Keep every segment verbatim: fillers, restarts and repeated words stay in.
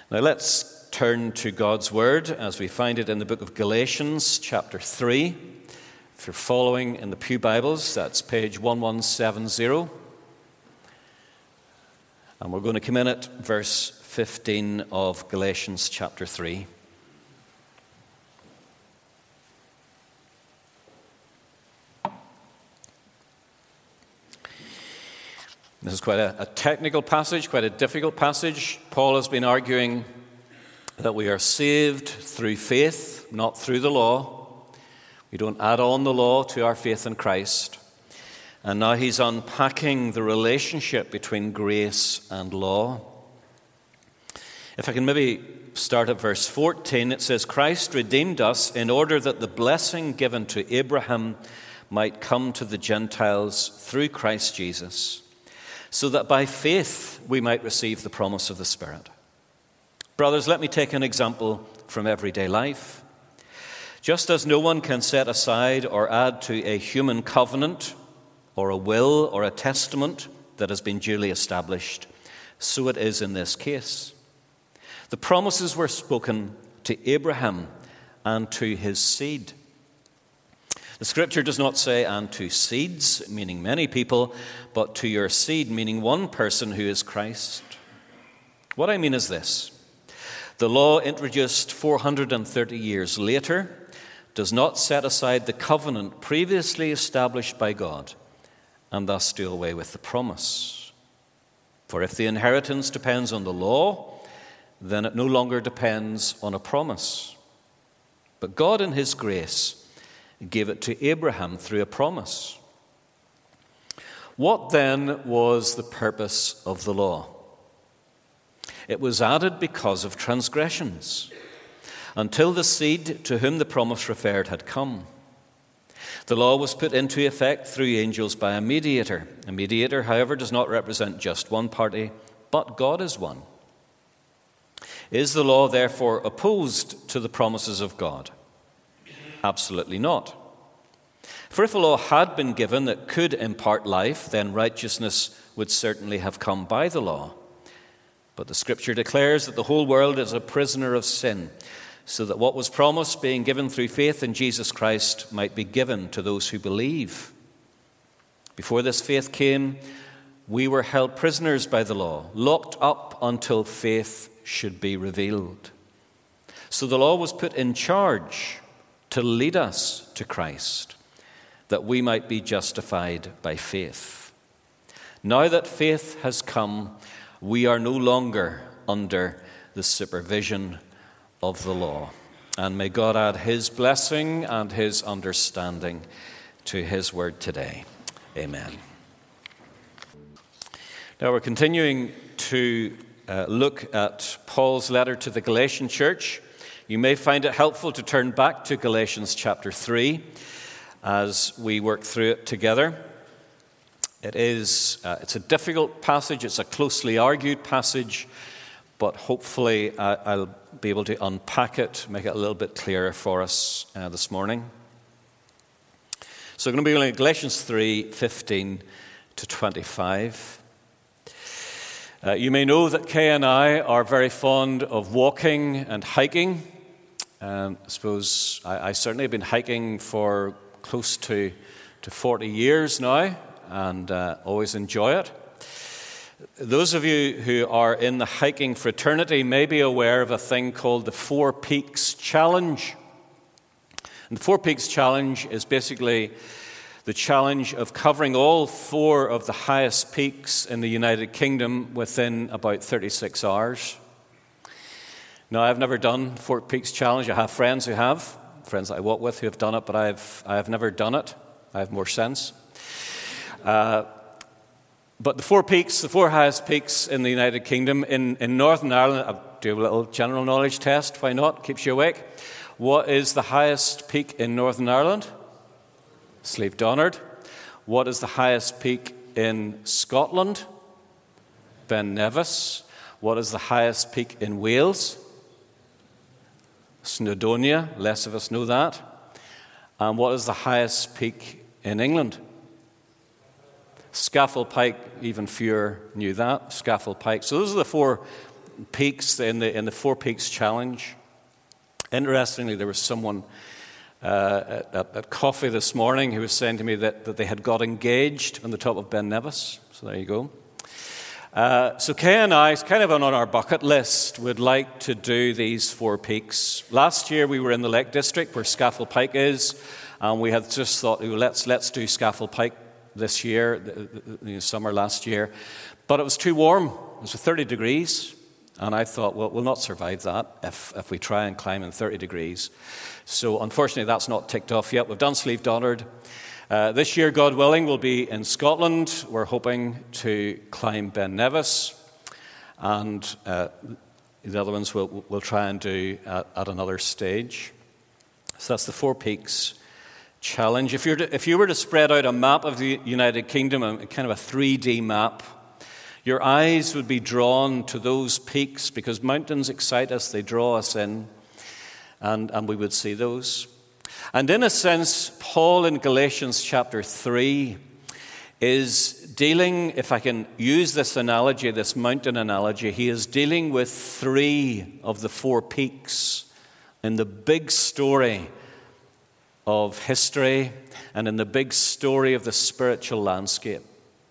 Now let's turn to God's Word as we find it in the book of Galatians, chapter three. If you're following in the Pew Bibles, that's page eleven seventy. And we're going to come in at verse fifteen of Galatians chapter three. This is quite a, a technical passage, quite a difficult passage. Paul has been arguing that we are saved through faith, not through the law. We don't add on the law to our faith in Christ. And now he's unpacking the relationship between grace and law. If I can maybe start at verse fourteen, it says, Christ redeemed us in order that the blessing given to Abraham might come to the Gentiles through Christ Jesus, so that by faith we might receive the promise of the Spirit. Brothers, let me take an example from everyday life. Just as no one can set aside or add to a human covenant or a will or a testament that has been duly established, so it is in this case. The promises were spoken to Abraham and to his seed. The scripture does not say, and to seeds, meaning many people, but to your seed, meaning one person who is Christ. What I mean is this. The law, introduced four hundred thirty years later, does not set aside the covenant previously established by God and thus do away with the promise. For if the inheritance depends on the law, then it no longer depends on a promise. But God in his grace gave it to Abraham through a promise. What then was the purpose of the law? It was added because of transgressions, until the seed to whom the promise referred had come. The law was put into effect through angels by a mediator. A mediator, however, does not represent just one party, but God is one. Is the law therefore opposed to the promises of God? Absolutely not. For if a law had been given that could impart life, then righteousness would certainly have come by the law. But the scripture declares that the whole world is a prisoner of sin, so that what was promised, being given through faith in Jesus Christ, might be given to those who believe. Before this faith came, we were held prisoners by the law, locked up until faith should be revealed. So the law was put in charge to lead us to Christ, that we might be justified by faith. Now that faith has come, we are no longer under the supervision of the law. And may God add his blessing and his understanding to his word today. Amen. Now we're continuing to uh, look at Paul's letter to the Galatian church. You may find it helpful to turn back to Galatians chapter three as we work through it together. It is, uh, it's a difficult passage, it's a closely argued passage, but hopefully uh, I'll be able to unpack it, make it a little bit clearer for us uh, this morning. So we're going to be looking at Galatians three, fifteen to twenty-five. Uh, you may know that Kay and I are very fond of walking and hiking. Um, I suppose I, I certainly have been hiking for close to, to forty years now, and uh, always enjoy it. Those of you who are in the hiking fraternity may be aware of a thing called the Four Peaks Challenge. And the Four Peaks Challenge is basically the challenge of covering all four of the highest peaks in the United Kingdom within about thirty-six hours. Now, I've never done Four Peaks Challenge. I have friends who have, friends that I walk with who have done it, but I've I have never done it. I have more sense. Uh, but the four peaks, the four highest peaks in the United Kingdom, in, in Northern Ireland, I'll do a little general knowledge test. Why not? Keeps you awake. What is the highest peak in Northern Ireland? Slieve Donard. What is the highest peak in Scotland? Ben Nevis. What is the highest peak in Wales? Snowdonia. Less of us know that. And what is the highest peak in England? Scafell Pike. Even fewer knew that. Scafell Pike. So those are the four peaks in the in the Four Peaks Challenge. Interestingly, there was someone uh, at, at coffee this morning who was saying to me that, that they had got engaged on the top of Ben Nevis. So there you go. Uh, so Kay and I, it's kind of on our bucket list, would like to do these four peaks. Last year we were in the Lake District where Scafell Pike is, and we had just thought, let's let's do Scafell Pike this year, the, the, the summer last year. But it was too warm. It was thirty degrees. And I thought, well, we'll not survive that if, if we try and climb in thirty degrees. So unfortunately, that's not ticked off yet. We've done Slieve Donard. Uh, this year, God willing, we'll be in Scotland. We're hoping to climb Ben Nevis. And uh, the other ones we'll, we'll try and do at, at another stage. So that's the Four Peaks Challenge. If, you're to, if you were to spread out a map of the United Kingdom, a kind of a three D map, your eyes would be drawn to those peaks because mountains excite us, they draw us in, and, and we would see those. And in a sense, Paul in Galatians chapter three is dealing, if I can use this analogy, this mountain analogy, he is dealing with three of the four peaks in the big story of history and in the big story of the spiritual landscape.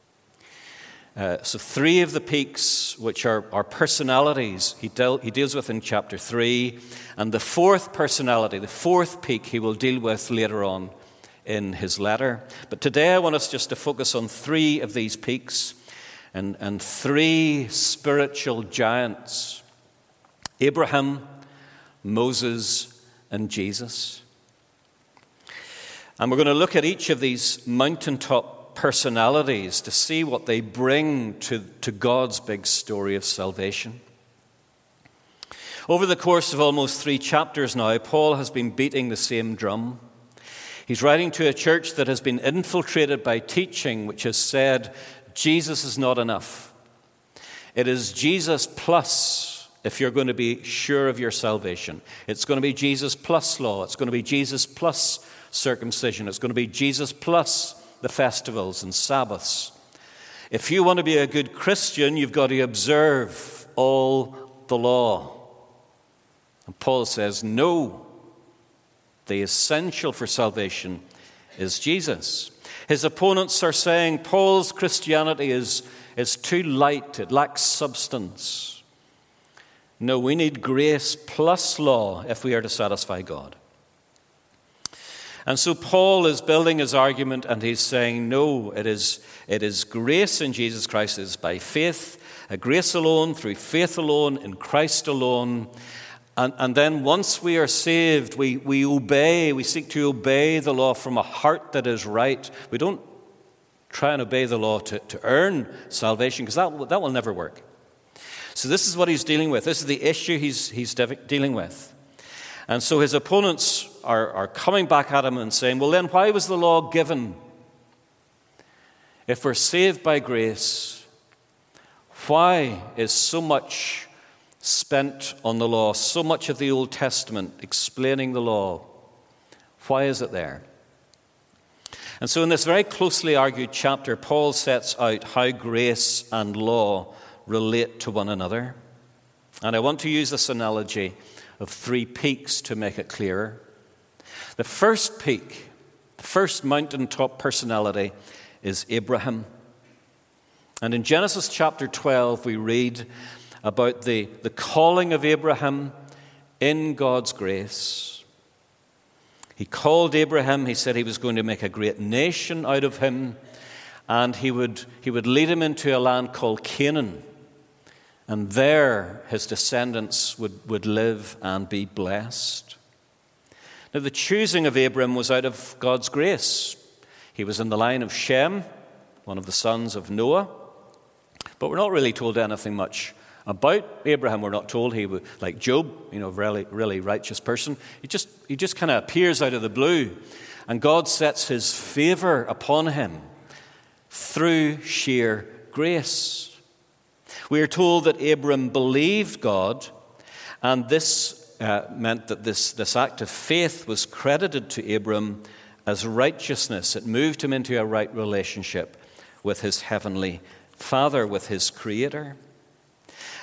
Uh, so three of the peaks, which are, are personalities, he, dealt, he deals with in chapter three. And the fourth personality, the fourth peak, he will deal with later on in his letter. But today I want us just to focus on three of these peaks and, and three spiritual giants: Abraham, Moses, and Jesus. And we're going to look at each of these mountaintop personalities to see what they bring to, to God's big story of salvation. Over the course of almost three chapters now, Paul has been beating the same drum. He's writing to a church that has been infiltrated by teaching which has said, Jesus is not enough. It is Jesus plus if you're going to be sure of your salvation. It's going to be Jesus plus law. It's going to be Jesus plus circumcision. It's going to be Jesus plus the festivals and Sabbaths. If you want to be a good Christian, you've got to observe all the law. And Paul says, no, the essential for salvation is Jesus. His opponents are saying Paul's Christianity is, is too light, it lacks substance. No, we need grace plus law if we are to satisfy God. And so Paul is building his argument and he's saying, no, it is, it is grace in Jesus Christ. It is by faith, a grace alone, through faith alone, in Christ alone. And, and then once we are saved, we, we obey, we seek to obey the law from a heart that is right. We don't try and obey the law to, to earn salvation, because that, that will never work. So this is what he's dealing with. This is the issue he's, he's de- dealing with. And so his opponents are, are coming back at him and saying, well then, why was the law given? If we're saved by grace, why is so much spent on the law, so much of the Old Testament explaining the law? Why is it there? And so in this very closely argued chapter, Paul sets out how grace and law relate to one another. And I want to use this analogy of three peaks to make it clearer. The first peak, the first mountaintop personality is Abraham. And in Genesis chapter twelve, we read about the, the calling of Abraham in God's grace. He called Abraham, he said he was going to make a great nation out of him, and he would, he would lead him into a land called Canaan. And there his descendants would, would live and be blessed. Now the choosing of Abram was out of God's grace. He was in the line of Shem, one of the sons of Noah. But we're not really told anything much about Abraham. We're not told he was like Job, you know, really, really righteous person. He just, he just kind of appears out of the blue. And God sets his favor upon him through sheer grace. We are told that Abram believed God, and this uh, meant that this, this act of faith was credited to Abram as righteousness. It moved him into a right relationship with his heavenly Father, with his Creator.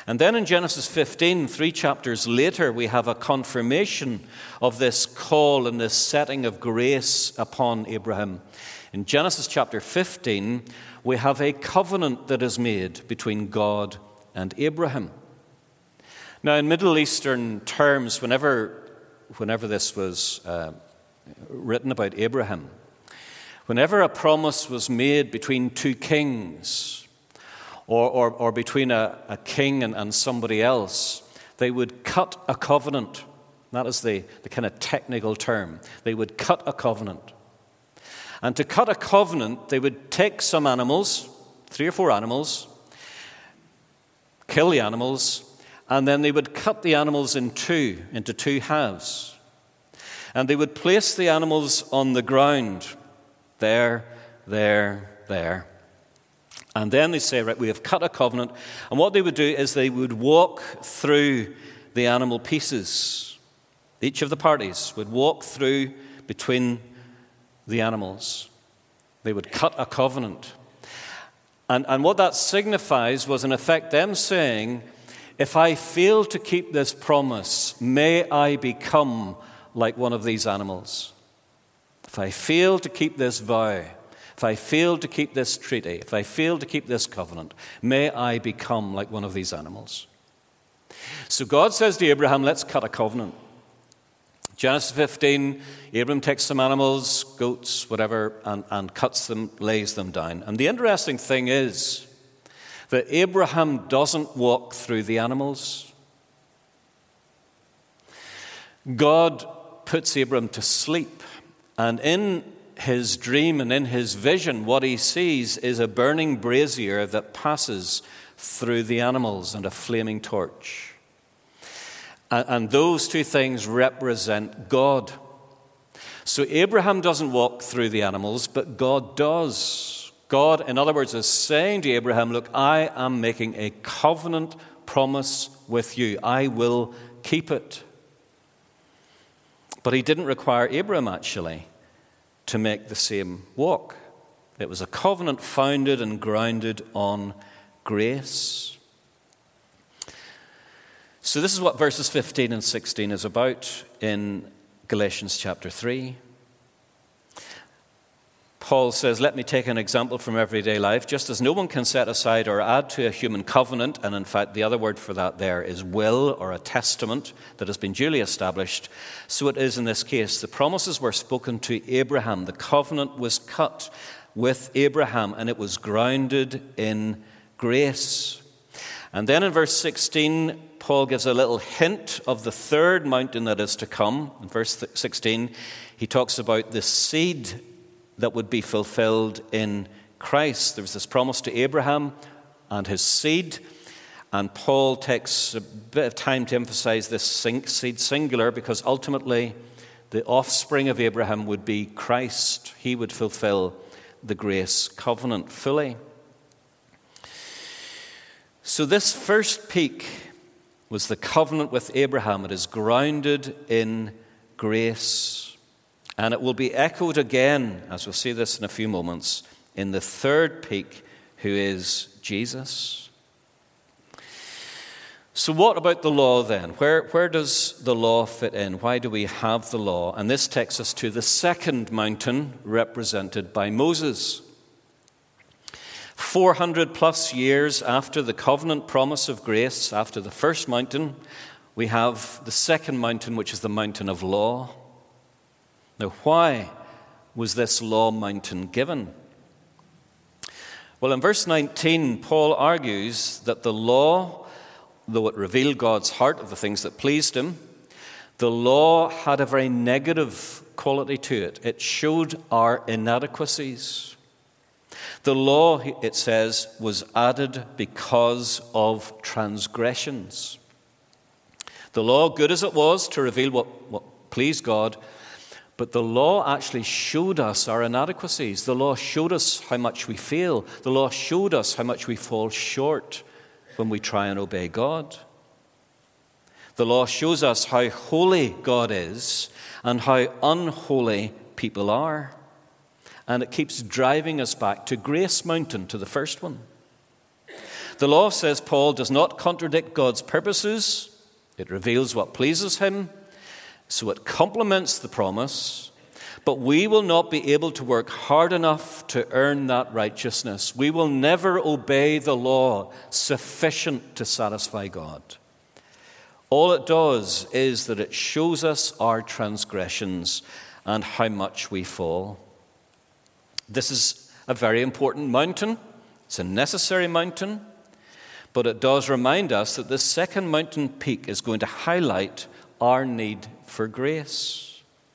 And then in Genesis fifteen, three chapters later, we have a confirmation of this call and this setting of grace upon Abraham. In Genesis chapter fifteen, we have a covenant that is made between God and Abraham. Now, in Middle Eastern terms, whenever, whenever this was uh, written about Abraham, whenever a promise was made between two kings, or, or, or between a, a king and, and somebody else, they would cut a covenant. That is the, the kind of technical term. They would cut a covenant. And to cut a covenant, they would take some animals, three or four animals, kill the animals, and then they would cut the animals in two, into two halves. And they would place the animals on the ground, there, there, there. And then they say, right, we have cut a covenant. And what they would do is they would walk through the animal pieces. Each of the parties would walk through between the animals. They would cut a covenant. And, and what that signifies was, in effect, them saying, if I fail to keep this promise, may I become like one of these animals. If I fail to keep this vow, if I fail to keep this treaty, if I fail to keep this covenant, may I become like one of these animals. So God says to Abraham, let's cut a covenant. Genesis fifteen, Abraham takes some animals, goats, whatever, and, and cuts them, lays them down. And the interesting thing is that Abraham doesn't walk through the animals. God puts Abraham to sleep, and in his dream and in his vision, what he sees is a burning brazier that passes through the animals and a flaming torch. And, and those two things represent God. So Abraham doesn't walk through the animals, but God does. God, in other words, is saying to Abraham, look, I am making a covenant promise with you. I will keep it. But he didn't require Abraham, actually, to make the same walk. It was a covenant founded and grounded on grace. So this is what verses fifteen and sixteen is about in Galatians chapter three. Paul says, let me take an example from everyday life. Just as no one can set aside or add to a human covenant, and in fact the other word for that there is will, or a testament that has been duly established, so it is in this case. The promises were spoken to Abraham. The covenant was cut with Abraham, and it was grounded in grace. And then in verse sixteen, Paul gives a little hint of the third mountain that is to come. In verse sixteen, he talks about the seed that would be fulfilled in Christ. There was this promise to Abraham and his seed, and Paul takes a bit of time to emphasize this seed singular, because ultimately the offspring of Abraham would be Christ. He would fulfill the grace covenant fully. So this first peak was the covenant with Abraham. It is grounded in grace. And it will be echoed again, as we'll see this in a few moments, in the third peak, who is Jesus. So what about the law then? Where, where does the law fit in? Why do we have the law? And this takes us to the second mountain, represented by Moses. four hundred plus years after the covenant promise of grace, after the first mountain, we have the second mountain, which is the mountain of law. Now, why was this law mountain given? Well, in verse nineteen, Paul argues that the law, though it revealed God's heart of the things that pleased him, the law had a very negative quality to it. It showed our inadequacies. The law, it says, was added because of transgressions. The law, good as it was to reveal what, what pleased God, but the law actually showed us our inadequacies. The law showed us how much we fail. The law showed us how much we fall short when we try and obey God. The law shows us how holy God is and how unholy people are. And it keeps driving us back to Grace Mountain, to the first one. The law, says Paul, does not contradict God's purposes. It reveals what pleases him, so it complements the promise. But we will not be able to work hard enough to earn that righteousness. We will never obey the law sufficient to satisfy God. All it does is that it shows us our transgressions and how much we fall. This is a very important mountain. It's a necessary mountain. But it does remind us that this second mountain peak is going to highlight our need for grace.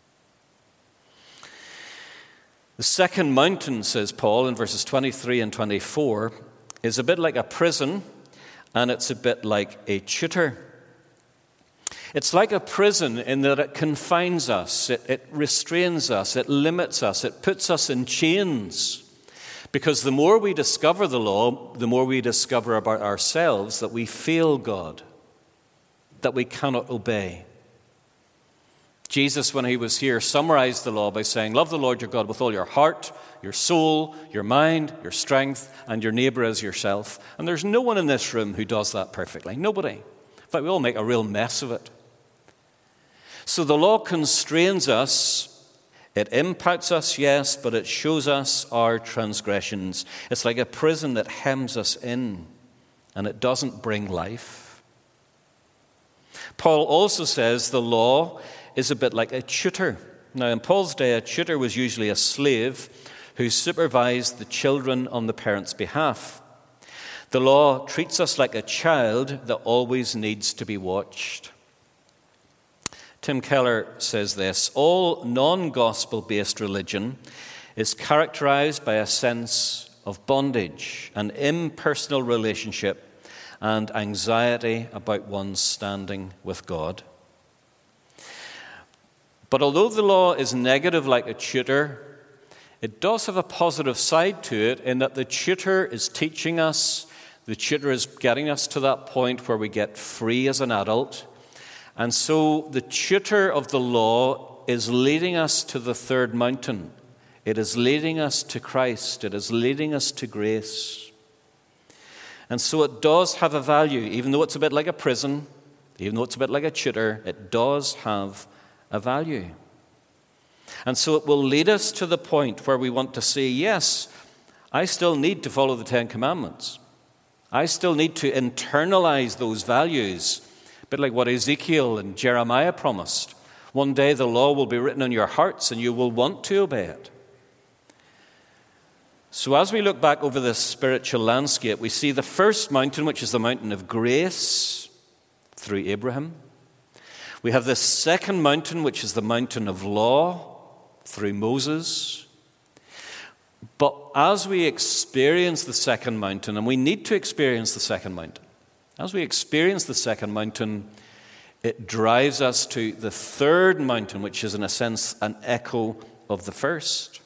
The second mountain, says Paul in verses twenty-three and twenty-four, is a bit like a prison, and it's a bit like a tutor. It's like a prison in that it confines us, it, it restrains us, it limits us, it puts us in chains. Because the more we discover the law, the more we discover about ourselves that we fail God, that we cannot obey. Jesus, when he was here, summarized the law by saying, love the Lord your God with all your heart, your soul, your mind, your strength, and your neighbor as yourself. And there's no one in this room who does that perfectly. Nobody. In fact, we all make a real mess of it. So the law constrains us. It impacts us, yes, but it shows us our transgressions. It's like a prison that hems us in, and it doesn't bring life. Paul also says the law is a bit like a tutor. Now, in Paul's day, a tutor was usually a slave who supervised the children on the parents' behalf. The law treats us like a child that always needs to be watched. Tim Keller says this: all non-gospel-based religion is characterized by a sense of bondage, an impersonal relationship, and anxiety about one's standing with God. But although the law is negative like a tutor, it does have a positive side to it in that the tutor is teaching us, the tutor is getting us to that point where we get free as an adult. And so the tutor of the law is leading us to the third mountain. It is leading us to Christ. It is leading us to grace. And so it does have a value, even though it's a bit like a prison, even though it's a bit like a tutor, it does have a value. And so it will lead us to the point where we want to say, yes, I still need to follow the Ten Commandments. I still need to internalize those values, a bit like what Ezekiel and Jeremiah promised. One day the law will be written on your hearts and you will want to obey it. So as we look back over this spiritual landscape, we see the first mountain, which is the mountain of grace through Abraham. We have this second mountain, which is the mountain of law through Moses. But as we experience the second mountain, and we need to experience the second mountain, as we experience the second mountain, it drives us to the third mountain, which is in a sense an echo of the first.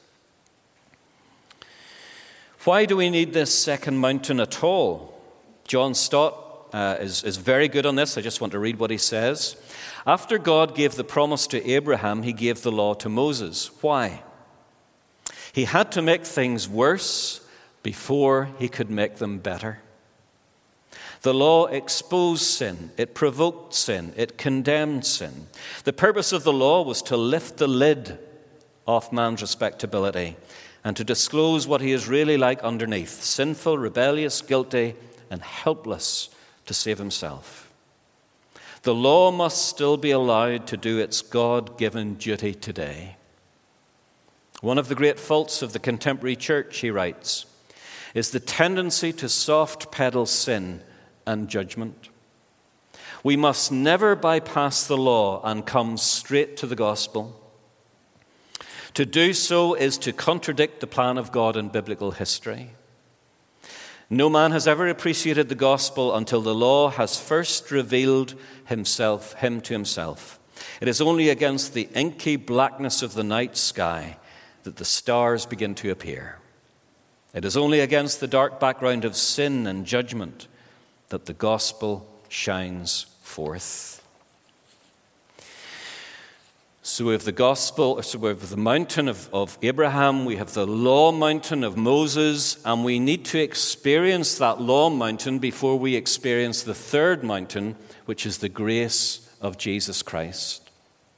Why do we need this second mountain at all? John Stott uh, is, is very good on this. I just want to read what he says. After God gave the promise to Abraham, he gave the law to Moses. Why? He had to make things worse before he could make them better. The law exposed sin, it provoked sin, it condemned sin. The purpose of the law was to lift the lid off man's respectability and to disclose what he is really like underneath, sinful, rebellious, guilty, and helpless to save himself. The law must still be allowed to do its God-given duty today. One of the great faults of the contemporary church, he writes, is the tendency to soft-pedal sin and judgment. We must never bypass the law and come straight to the gospel. To do so is to contradict the plan of God in biblical history. No man has ever appreciated the gospel until the law has first revealed himself, him to himself. It is only against the inky blackness of the night sky that the stars begin to appear. It is only against the dark background of sin and judgment that the gospel shines forth. So we have the gospel, so we have the mountain of, of Abraham, we have the law mountain of Moses, and we need to experience that law mountain before we experience the third mountain, which is the grace of Jesus Christ.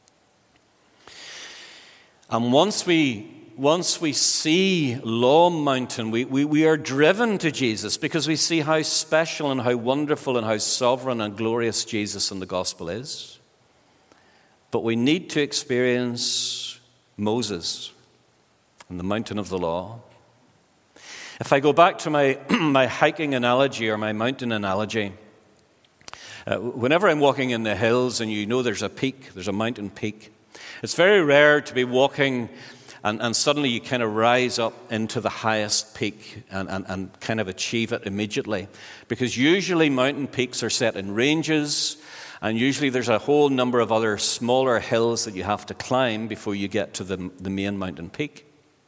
And once we once we see law mountain, we, we, we are driven to Jesus because we see how special and how wonderful and how sovereign and glorious Jesus in the gospel is. But we need to experience Moses and the mountain of the law. If I go back to my, my hiking analogy or my mountain analogy, uh, whenever I'm walking in the hills and you know there's a peak, there's a mountain peak, it's very rare to be walking and, and suddenly you kind of rise up into the highest peak and, and, and kind of achieve it immediately. Because usually mountain peaks are set in ranges. And usually there's a whole number of other smaller hills that you have to climb before you get to the, the main mountain peak.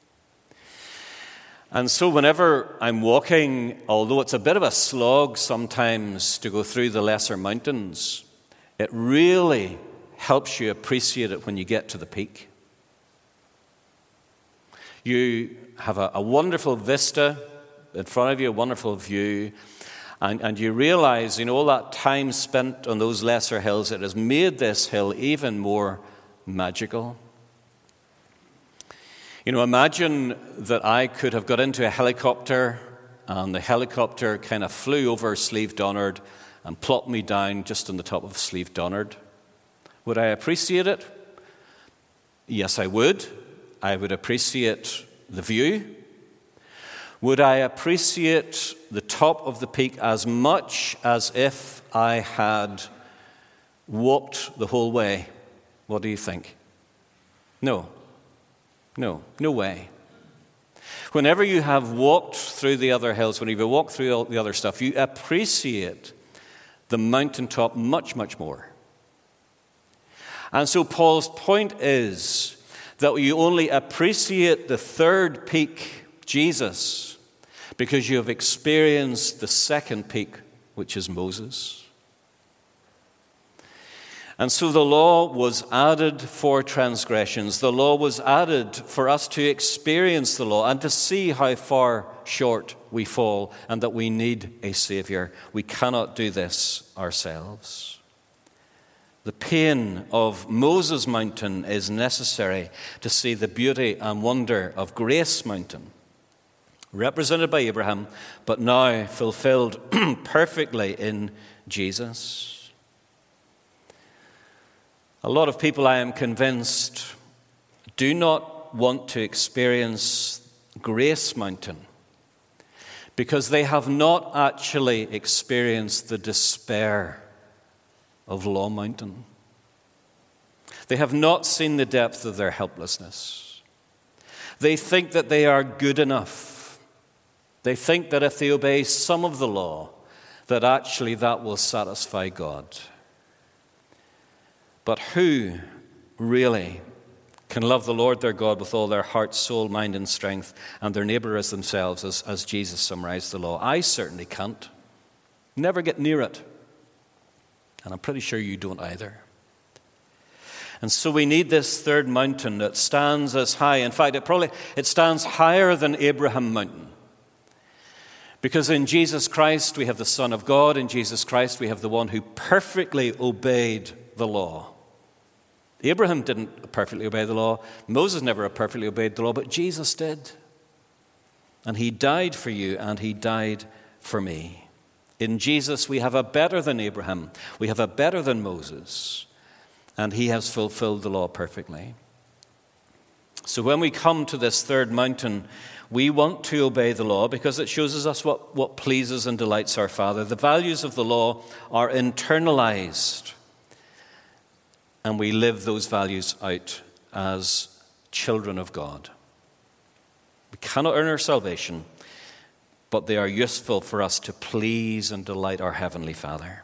And so whenever I'm walking, although it's a bit of a slog sometimes to go through the lesser mountains, it really helps you appreciate it when you get to the peak. You have a, a wonderful vista in front of you, a wonderful view. And, and you realize, you know, all that time spent on those lesser hills, it has made this hill even more magical. You know, imagine that I could have got into a helicopter and the helicopter kind of flew over Slieve Donard and plopped me down just on the top of Slieve Donard. Would I appreciate it? Yes, I would. I would appreciate the view. Would I appreciate the top of the peak as much as if I had walked the whole way? What do you think? No. No. No way. Whenever you have walked through the other hills, whenever you walk through all the other stuff, you appreciate the mountaintop much, much more. And so Paul's point is that you only appreciate the third peak, Jesus, because you have experienced the second peak, which is Moses. And so the law was added for transgressions. The law was added for us to experience the law and to see how far short we fall and that we need a Savior. We cannot do this ourselves. The pain of Moses' mountain is necessary to see the beauty and wonder of Grace Mountain, represented by Abraham, but now fulfilled perfectly in Jesus. A lot of people, I am convinced, do not want to experience Grace Mountain because they have not actually experienced the despair of Law Mountain. They have not seen the depth of their helplessness. They think that they are good enough. They think that if they obey some of the law, that actually that will satisfy God. But who really can love the Lord their God with all their heart, soul, mind, and strength, and their neighbor as themselves, as, as Jesus summarized the law? I certainly can't. Never get near it. And I'm pretty sure you don't either. And so we need this third mountain that stands as high. In fact, it probably it stands higher than Abraham Mountain. Because in Jesus Christ we have the Son of God. In Jesus Christ we have the one who perfectly obeyed the law. Abraham didn't perfectly obey the law. Moses never perfectly obeyed the law, but Jesus did. And he died for you, and he died for me. In Jesus we have a better than Abraham. We have a better than Moses. And he has fulfilled the law perfectly. So when we come to this third mountain, we want to obey the law because it shows us what, what pleases and delights our Father. The values of the law are internalized, and we live those values out as children of God. We cannot earn our salvation, but they are useful for us to please and delight our Heavenly Father.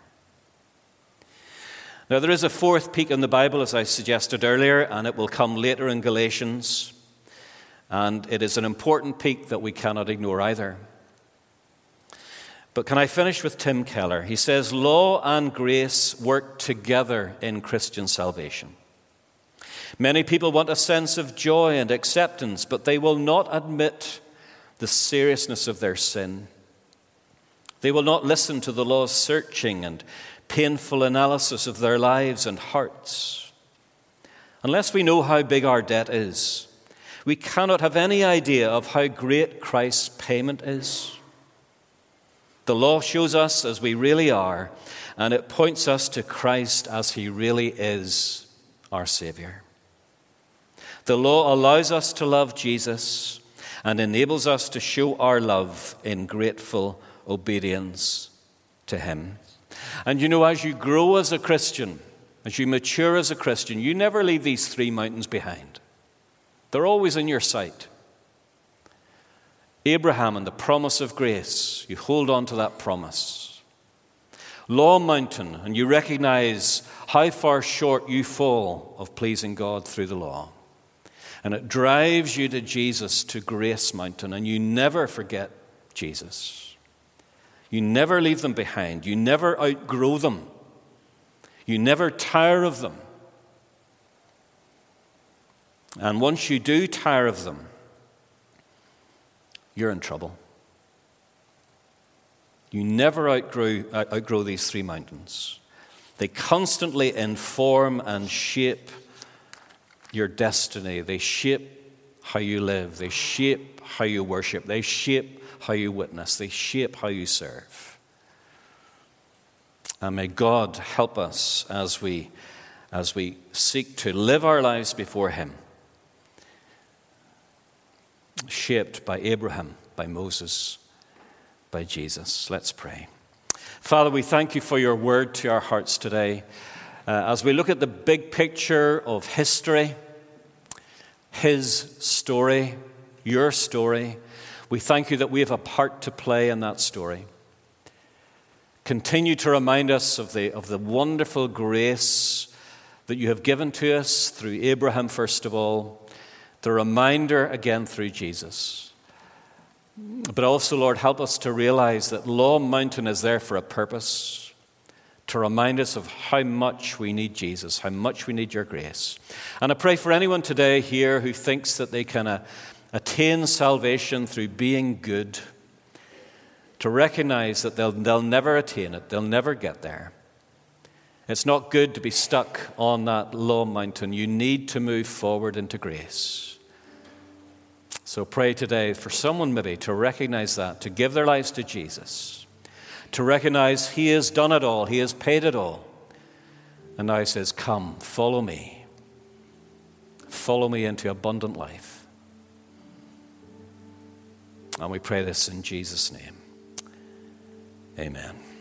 Now, there is a fourth peak in the Bible, as I suggested earlier, and it will come later in Galatians. And it is an important peak that we cannot ignore either. But can I finish with Tim Keller? He says, law and grace work together in Christian salvation. Many people want a sense of joy and acceptance, but they will not admit the seriousness of their sin. They will not listen to the law's searching and painful analysis of their lives and hearts. Unless we know how big our debt is, we cannot have any idea of how great Christ's payment is. The law shows us as we really are, and it points us to Christ as he really is, our Savior. The law allows us to love Jesus and enables us to show our love in grateful obedience to him. And you know, as you grow as a Christian, as you mature as a Christian, you never leave these three mountains behind. They're always in your sight. Abraham and the promise of grace, you hold on to that promise. Law Mountain, and you recognize how far short you fall of pleasing God through the law. And it drives you to Jesus, to Grace Mountain, and you never forget Jesus. You never leave them behind. You never outgrow them. You never tire of them. And once you do tire of them, you're in trouble. You never outgrow, outgrow these three mountains. They constantly inform and shape your destiny. They shape how you live. They shape how you worship. They shape how you witness. They shape how you serve. And may God help us as we, as we seek to live our lives before him, shaped by Abraham, by Moses, by Jesus. Let's pray. Father, we thank you for your word to our hearts today. Uh, as we look at the big picture of history, his story, your story, we thank you that we have a part to play in that story. Continue to remind us of the, of the wonderful grace that you have given to us through Abraham, first of all, the reminder again through Jesus. But also, Lord, help us to realize that Law Mountain is there for a purpose, to remind us of how much we need Jesus, how much we need your grace. And I pray for anyone today here who thinks that they can uh, attain salvation through being good, to recognize that they'll, they'll never attain it, they'll never get there. It's not good to be stuck on that Law Mountain. You need to move forward into grace. So pray today for someone maybe to recognize that, to give their lives to Jesus, to recognize he has done it all, he has paid it all. And now he says, come, follow me. Follow me into abundant life. And we pray this in Jesus' name. Amen.